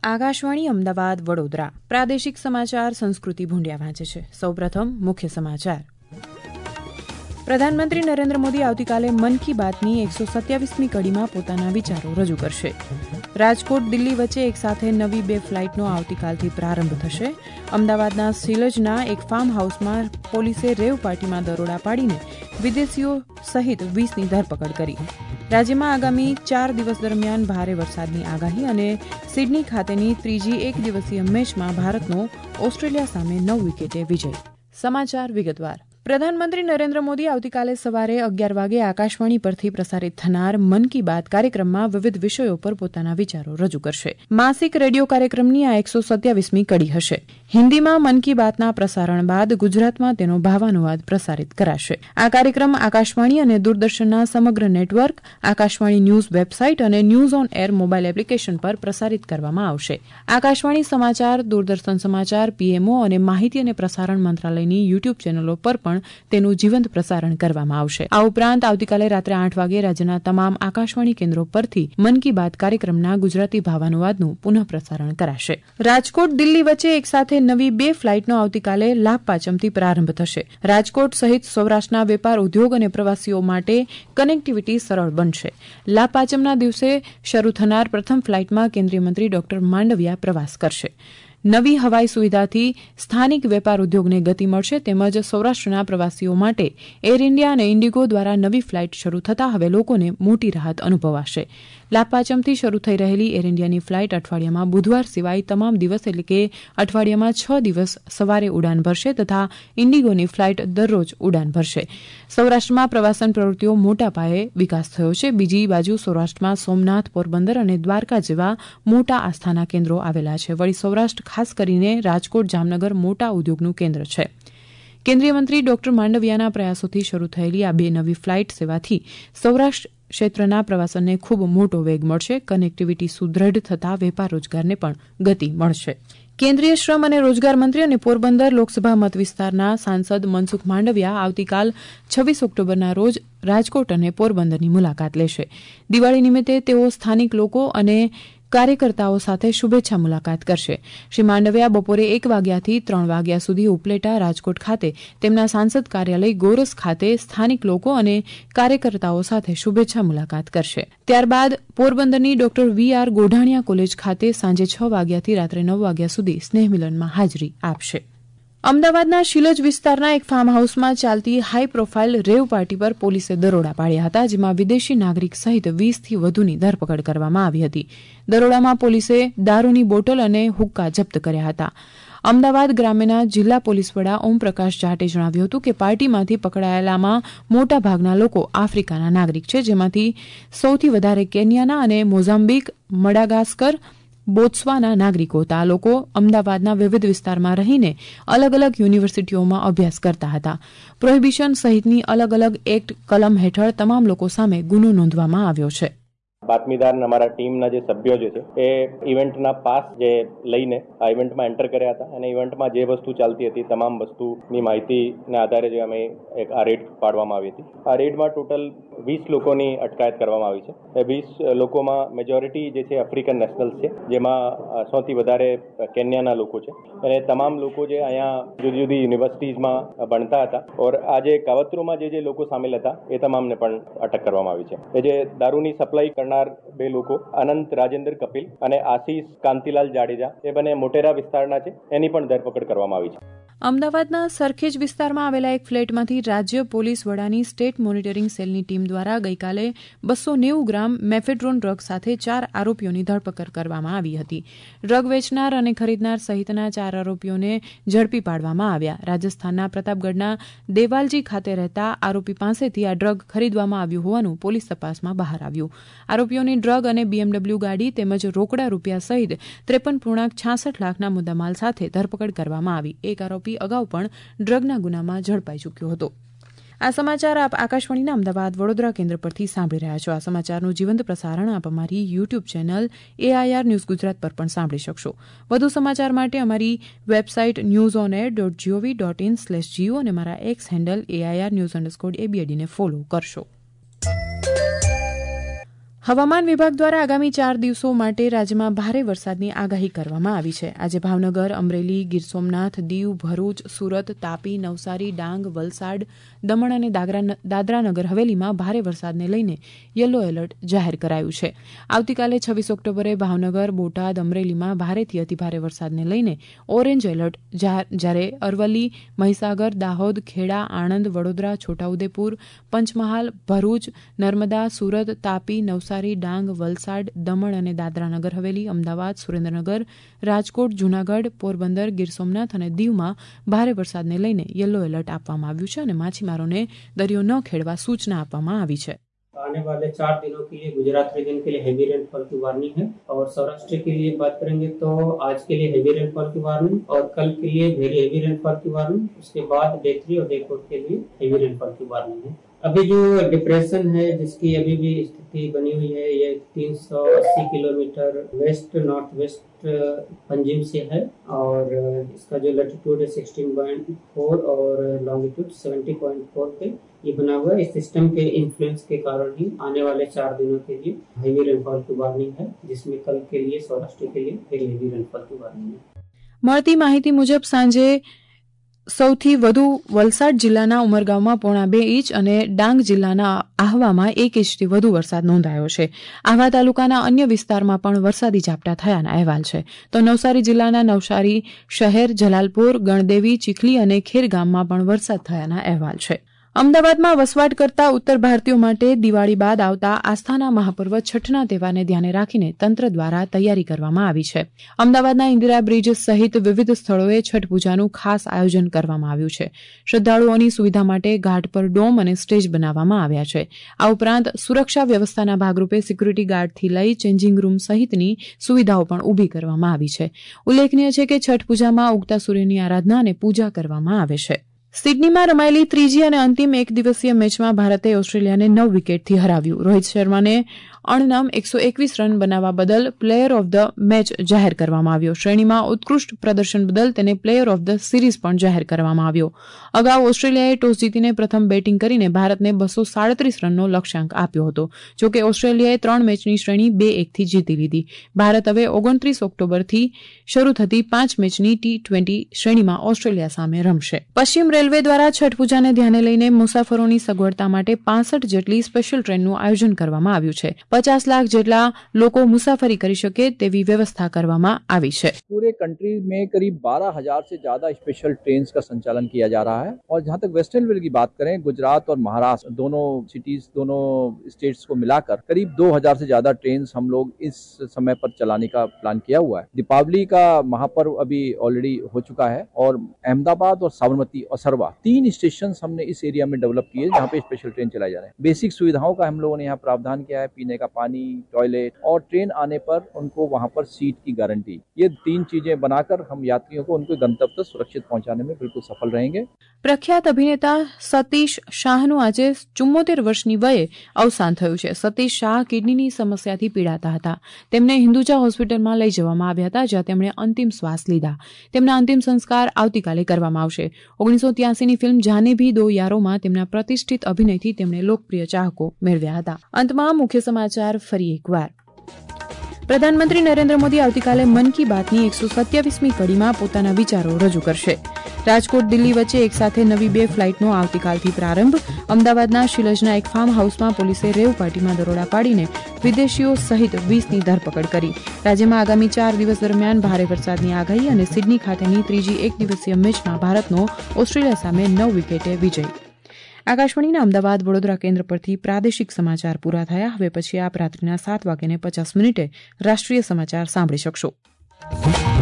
આકાશવાણી અમદાવાદ વડોદરા પ્રાદેશિક સમાચાર સંસ્કૃતિ ભૂંડિયા વાંચે છે. સૌપ્રથમ મુખ્ય સમાચાર. પ્રધાનમંત્રી નરેન્દ્ર મોદી આવતીકાલે મન કી બાતની 127મી કડીમાં પોતાના વિચારો રજૂ કરશે. રાજકોટ દિલ્હી વચ્ચે એક સાથે નવી 2 ફ્લાઇટનો આવતીકાલથી પ્રારંભ થશે. અમદાવાદના સિલજના એક ફાર્મ હાઉસમાં પોલીસે રેવ પાર્ટીમાં દરોડા પાડીને વિદેશીઓ સહિત 20ની ધરપકડ કરી. રાજ્યમાં આગામી 4 દિવસ દરમિયાન ભારે વરસાદની આગાહી અને સિડની ખાતેની ત્રીજી એક દિવસીય મેચમાં ભારતનો ઓસ્ટ્રેલિયા સામે 9 વિકેટે વિજય. સમાચાર વિગતવાર. પ્રધાનમંત્રી નરેન્દ્ર મોદી આવતીકાલે સવારે 11 વાગે આકાશવાણી પરથી પ્રસારિત થનાર મન કી બાત કાર્યક્રમમાં વિવિધ વિષયો પર પોતાના વિચારો રજૂ કરશે. માસિક રેડિયો કાર્યક્રમની આ 127મી કડી હશે. હિન્દીમાં મન કી બાતના પ્રસારણ બાદ ગુજરાતમાં તેનો ભાવાનુવાદ પ્રસારિત કરાશે. આ કાર્યક્રમ આકાશવાણી અને દૂરદર્શનના સમગ્ર નેટવર્ક, આકાશવાણી ન્યૂઝ વેબસાઇટ અને news on air mobile application પર પ્રસારિત કરવામાં આવશે. આકાશવાણી સમાચાર, દૂરદર્શન સમાચાર, પીએમઓ અને માહિતી અને પ્રસારણ મંત્રાલયની યુટ્યુબ ચેનલો પર પણ તેનું જીવંત પ્રસારણ કરવામાં આવશે. આ ઉપરાંત આવતીકાલે રાત્રે 8 વાગે રાજ્યના તમામ આકાશવાણી કેન્દ્રો પરથી મન કી બાત કાર્યક્રમના ગુજરાતી ભાવાનુવાદનું પુનઃ પ્રસારણ કરાશે. રાજકોટ દિલ્હી વચ્ચે એક સાથે નવી 2 ફ્લાઇટનો આવતીકાલે લાભપાંચમથી પ્રારંભ થશે. રાજકોટ સહિત સૌરાષ્ટ્રના વેપાર ઉદ્યોગ અને પ્રવાસીઓ માટે કનેક્ટિવિટી સરળ બનશે. લાભપાંચમના દિવસે શરૂ થનાર પ્રથમ ફ્લાઇટમાં કેન્દ્રીય મંત્રી ડોક્ટર માંડવિયા પ્રવાસ કરશે. નવી હવાઈ સુવિધાથી સ્થાનિક વેપાર ઉદ્યોગને ગતિ મળશે તેમજ સૌરાષ્ટ્રના પ્રવાસીઓ માટે એર ઇન્ડિયા અને ઇન્ડિગો દ્વારા નવી ફ્લાઇટ શરૂ થતાં હવે લોકોને મોટી રાહત અનુભવાશે. લાભપાંચમથી શરૂ થઈ રહેલી એર ઇન્ડિયાની ફ્લાઇટ અઠવાડિયામાં બુધવાર સિવાય તમામ દિવસ એટલે કે અઠવાડિયામાં 6 દિવસ સવારે ઉડાન ભરશે તથા ઇન્ડિગોની ફ્લાઇટ દરરોજ ઉડાન ભરશે. સૌરાષ્ટ્રમાં પ્રવાસન પ્રવૃત્તિઓ મોટા પાયે વિકાસ થયો છે. બીજી બાજુ સૌરાષ્ટ્રમાં સોમનાથ, પોરબંદર અને દ્વારકા જેવા મોટા આસ્થાના કેન્દ્રો આવેલા છે. વળી સૌરાષ્ટ્ર ખાસ કરીને રાજકોટ, જામનગર મોટા ઉદ્યોગનું કેન્દ્ર છે. કેન્દ્રીય મંત્રી ડોક્ટર માંડવિયાના પ્રયાસોથી શરૂ થયેલી આ 2 નવી ફ્લાઇટ સેવાથી સૌરાષ્ટ્ર ક્ષેત્રના પ્રવાસનને ખૂબ મોટો વેગ મળશે. કનેક્ટિવિટી સુદ્રઢ થતાં વેપાર રોજગારને પણ ગતિ મળશે. કેન્દ્રીય શ્રમ અને રોજગાર મંત્રી અને પોરબંદર લોકસભા મત વિસ્તારના સાંસદ મનસુખ માંડવિયા આવતીકાલ 26 ઓક્ટોબરના રોજ રાજકોટ અને પોરબંદરની મુલાકાત લેશે. દિવાળી નિમિત્તે તેઓ સ્થાનિક લોકો અને કાર્યકર્તાઓ સાથે શુભેચ્છા મુલાકાત કરશે. શ્રી માંડવિયા બપોરે 1 વાગ્યાથી 3 વાગ્યા સુધી ઉપલેટા, રાજકોટ ખાતે તેમના સાંસદ કાર્યાલય ગોરસ ખાતે સ્થાનિક લોકો અને કાર્યકર્તાઓ સાથે શુભેચ્છા મુલાકાત કરશે. ત્યારબાદ પોરબંદરની ડોક્ટર વી.આર. ગોઢાણીયા કોલેજ ખાતે સાંજે 6 વાગ્યાથી રાત્રે 9 વાગ્યા સુધી સ્નેહમિલનમાં હાજરી આપશે. અમદાવાદના શિલજ વિસ્તારના એક ફાર્મ હાઉસમાં ચાલતી હાઈ પ્રોફાઇલ રેવ પાર્ટી પર પોલીસે દરોડા પાડ્યા હતા, જેમાં વિદેશી નાગરિક સહિત 20થી વધુની ધરપકડ કરવામાં આવી હતી. દરોડામાં પોલીસે દારૂની બોટલ અને હુક્કા જપ્ત કર્યા હતા. અમદાવાદ ગ્રામ્યના જિલ્લા પોલીસ વડા ઓમપ્રકાશ જાટે જણાવ્યું હતું કે પાર્ટીમાંથી પકડાયેલામાં મોટાભાગના લોકો આફ્રિકાના નાગરિક છે, જેમાંથી સૌથી વધારે કેન્યાના અને મોઝામ્બિક, મડાગાસ્કર, બોત્સવાના નાગરિકો હતા. આ લોકો અમદાવાદના વિવિધ વિસ્તારમાં રહીને અલગ અલગ યુનિવર્સિટીઓમાં અભ્યાસ કરતા હતા. પ્રોહિબિશન સહિતની અલગ અલગ એક્ટ કલમ હેઠળ તમામ લોકો સામે ગુનો નોંધવામાં આવ્યો છે. બાતમીદાર અમારા ટીમના જે સભ્યો જે છે એ ઇવેન્ટના પાસ જે લઈને આ ઇવેન્ટમાં એન્ટર કર્યા હતા અને ઇવેન્ટમાં જે વસ્તુ ચાલતી હતી તમામ વસ્તુની માહિતીના આધારે જે અમે આ રેડ પાડવામાં આવી હતી. આ રેડમાં ટોટલ 20 લોકોની અટકાયત કરવામાં આવી છે. એ 20 લોકોમાં મેજોરિટી જે છે આફ્રિકન નેશનલ્સ છે, જેમાં સૌથી વધારે કેન્યાના લોકો છે અને તમામ લોકો જે અહીંયા જુદી જુદી યુનિવર્સિટીઝમાં ભણતા હતા. ઓર આ જે કાવતરોમાં જે લોકો સામેલ હતા એ તમામને પણ અટક કરવામાં આવી છે. એ જે દારૂની સપ્લાય કરનાર 2 લોકો અનંત રાજેન્દ્ર કપિલ અને આશીષ કાંતિલાલ જાડેજા એ બંને મોટેરા વિસ્તારના છે, એની પણ ધરપકડ કરવામાં આવી છે. અમદાવાદના સરખેજ વિસ્તારમાં આવેલા એક ફ્લેટમાંથી રાજ્ય પોલીસ વડાની સ્ટેટ મોનિટરિંગ સેલની ટીમ દ્વારા ગઈકાલે 290 ગ્રામ મેફેડ્રોન ડ્રગ સાથે 4 આરોપીઓની ધરપકડ કરવામાં આવી હતી. ડ્રગ વેચનાર અને ખરીદનાર સહિતના 4 આરોપીઓને ઝડપી પાડવામાં આવ્યા. રાજસ્થાનના પ્રતાપગઢના દેવાલજી ખાતે રહેતા આરોપી પાસેથી આ ડ્રગ ખરીદવામાં આવ્યું હોવાનું પોલીસ તપાસમાં બહાર આવ્યું. આરોપીઓની ડ્રગ અને BMW ગાડી તેમજ રોકડા રૂપિયા સહિત 53.66 લાખના મુદ્દામાલ સાથે ધરપકડ કરવામાં આવી. એક આરોપી અગાઉ પણ ડ્રગના ગુનામાં ઝડપાઈ ચૂક્યો હતો. આ સમાચાર આપ આકાશવાણીના અમદાવાદ વડોદરા કેન્દ્ર પરથી સાંભળી રહ્યા છો. આ સમાચારનું જીવંત પ્રસારણ આપ અમારી YouTube channel AIR news Gujarat પર પણ સાંભળી શકશો. વધુ સમાચાર માટે અમારી વેબસાઇટ newsonair.gov.in/geo અને મારા એક્સ હેન્ડલ AIR news_ABD ને ફોલો કરશો. હવામાન વિભાગ દ્વારા આગામી 4 દિવસો માટે રાજ્યમાં ભારે વરસાદની આગાહી કરવામાં આવી છે. આજે ભાવનગર, અમરેલી, ગીર સોમનાથ, દીવ, ભરૂચ, સુરત, તાપી, નવસારી, ડાંગ, વલસાડ, દમણ અને દાદરા નગર હવેલીમાં ભારે વરસાદને લઈને યલો એલર્ટ જાહેર કરાયું છે. આવતીકાલે 26 ઓક્ટોબરે ભાવનગર, બોટાદ, અમરેલીમાં ભારેથી અતિભારે વરસાદને લઈને ઓરેન્જ એલર્ટ, જ્યારે અરવલ્લી, મહીસાગર, દાહોદ, ખેડા, આણંદ, વડોદરા, છોટાઉદેપુર, પંચમહાલ, ભરૂચ, નર્મદા, સુરત, તાપી, નવસારી, ડાંગ, વલસાડ, દમણ અને દાદરા નગર હવેલી, અમદાવાદ, સુરેન્દ્રનગર, રાજકોટ, જૂનાગઢ, પોરબંદર, ગીર સોમનાથ અને દીવમાં ભારે વરસાદને લઈને યલો એલર્ટ આપવામાં આવ્યું છે અને માછીમારોને દરિયો ન ખેડવા સૂચના આપવામાં આવી છે. आने वाले 4 दिनों के लिए गुजरात रीजन के लिए हेवी रेनफॉल की वार्निंग है और सौराष्ट्र के लिए बात करेंगे तो आज के लिए हेवी रेनफॉल की वार्निंग और कल के लिए वेरी हेवी रेनफॉल की वार्निंग, उसके बाद डे 3 और डे 4 के लिए हेवी रेनफॉल की वार्निंग है. अभी जो डिप्रेशन है जिसकी अभी भी स्थिति बनी हुई है ये 380 kilometre west north west Panjim से है और इसका जो लैटिट्यूड है 16.4 और लॉन्गिट्यूड 70.4 पे ये बना हुआ है. इस सिस्टम के इन्फ्लुएंस के कारण ही आने वाले 4 दिनों के लिए हेवी रेनफॉल की वार्निंग है, जिसमें कल के लिए सौराष्ट्र के लिए वेरी हेवी रेनफॉल की वार्निंग है. મળતી માહિતી મુજબ સાંજે સૌથી વધુ વલસાડ જિલ્લાના ઉમરગામમાં 1.5 ઇંચ અને ડાંગ જિલ્લાના આહવામાં 1 ઇંચથી વધુ વરસાદ નોંધાયો છે. આહવા તાલુકાના અન્ય વિસ્તારમાં પણ વરસાદી ઝાપટા થયાના અહેવાલ છે. તો નવસારી જિલ્લાના નવસારી શહેર, જલાલપુર, ગણદેવી, ચીખલી અને ખેરગામમાં પણ વરસાદ થયાના અહેવાલ છે. અમદાવાદમાં વસવાટ કરતા ઉત્તર ભારતીયો માટે દિવાળી બાદ આવતા આસ્થાના મહાપર્વ છઠના તહેવારને ધ્યાને રાખીને તંત્ર દ્વારા તૈયારી કરવામાં આવી છે. અમદાવાદના ઇન્દિરા બ્રિજ સહિત વિવિધ સ્થળોએ છઠ પૂજાનું ખાસ આયોજન કરવામાં આવ્યું છે. શ્રદ્ધાળુઓની સુવિધા માટે ઘાટ પર ડોમ અને સ્ટેજ બનાવવામાં આવ્યા છે. આ ઉપરાંત સુરક્ષા વ્યવસ્થાના ભાગરૂપે સિક્યુરિટી ગાર્ડથી લઈ ચેન્જિંગ રૂમ સહિતની સુવિધાઓ પણ ઊભી કરવામાં આવી છે. ઉલ્લેખનીય છે કે છઠ પૂજામાં ઉગતા સૂર્યની આરાધના અને પૂજા કરવામાં આવે છે. સિડનીમાં રમાયેલી ત્રીજી અને અંતિમ એક દિવસીય મેચમાં ભારતે ઓસ્ટ્રેલિયાને 9 વિકેટથી હરાવ્યું. રોહિત શર્માને અણનમ 121 રન બનાવવા બદલ પ્લેયર ઓફ ધ મેચ જાહેર કરવામાં આવ્યો. શ્રેણીમાં ઉત્કૃષ્ટ પ્રદર્શન બદલ તેને પ્લેયર ઓફ ધ સિરીઝ પણ જાહેર કરવામાં આવ્યો. અગાઉ ઓસ્ટ્રેલિયાએ ટોસ જીતીને પ્રથમ બેટિંગ કરીને ભારતને 237 રનનો લક્ષ્યાંક આપ્યો હતો. જોકે ઓસ્ટ્રેલિયાએ 3 મેચની શ્રેણી 2-1થી જીતી લીધી. ભારત હવે 29 ઓક્ટોબરથી શરૂ થતી 5 મેચની T20 શ્રેણીમાં ઓસ્ટ્રેલિયા સામે રમશે. પશ્ચિમ રેલવે દ્વારા છઠ પૂજાને ધ્યાને લઈને મુસાફરોની સગવડતા માટે 65 જેટલી સ્પેશિયલ ટ્રેનનું આયોજન કરવામાં આવ્યું છે. 50 लाख જેટલા લોકો મુસાફરી કરી શકે તેવી વ્યવસ્થા કરવામાં આવી છે. पूरे कंट्री में करीब 12,000 से ज्यादा स्पेशल ट्रेन का संचालन किया जा रहा है और जहां तक वेस्टर्न रेल की बात करें, गुजरात और महाराष्ट्र दोनों सिटीज, दोनों स्टेट्स को मिलाकर करीब 2,000 से ज्यादा ट्रेन हम लोग इस समय पर चलाने का प्लान किया हुआ है. दीपावली का महापर्व अभी ऑलरेडी हो चुका है और अहमदाबाद और साबरमती और सरवा 3 स्टेशन हमने इस एरिया में डेवलप किए जहाँ पे स्पेशल ट्रेन चलाए जा रहे हैं. बेसिक सुविधाओं का हम लोगों ने यहाँ प्रावधान किया है, पीने का पानी, टॉयलेट और ट्रेन आने पर उनको वहां पर सीट की गारंटी. ये 3 चीजें बनाकर हम यात्रियों को उनके गंतव्य तक सुरक्षित पहुंचाने में बिल्कुल सफल रहेंगे. પ્રખ્યાત અભિનેતા સતીશ શાહનું આજે 74 વર્ષની વયે અવસાન થયું છે. સતીશ શાહ કિડનીની સમસ્યાથી પીડાતા હતા. તેમને હિન્દુજા હોસ્પિટલમાં લઈ જવામાં આવ્યા હતા, જ્યાં તેમણે અંતિમ શ્વાસ લીધા. તેમના અંતિમ સંસ્કાર આવતીકાલે કરવામાં આવશે. 1983ની ફિલ્મ જાને ભી દો યારોમાં તેમના પ્રતિષ્ઠિત અભિનયથી તેમણે લોકપ્રિય ચાહકો મેળવ્યા હતા. અંતમાં મુખ્ય સમાચાર ફરી એકવાર. પ્રધાનમંત્રી નરેન્દ્ર મોદી આવતીકાલે મન કી બાતની 127મી કડીમાં પોતાના વિચારો રજૂ કરશે. રાજકોટ દિલ્હી વચ્ચે એકસાથે નવી 2 ફ્લાઇટનો આવતીકાલથી પ્રારંભ. અમદાવાદના શિલજના એક ફાર્મ હાઉસમાં પોલીસે રેવ પાર્ટીમાં દરોડા પાડીને વિદેશીઓ સહિત 20ની ધરપકડ કરી. રાજ્યમાં આગામી 4 દિવસ દરમિયાન ભારે વરસાદની આગાહી અને સિડની ખાતેની ત્રીજી એક દિવસીય મેચમાં ભારતનો ઓસ્ટ્રેલિયા સામે 9 વિકેટે વિજય. આકાશવાણીના અમદાવાદ વડોદરા કેન્દ્ર પરથી પ્રાદેશિક સમાચાર પૂરા થયા. હવે પછી આપ રાત્રિના 7:50 રાષ્ટ્રીય સમાચાર સાંભળી શકશો.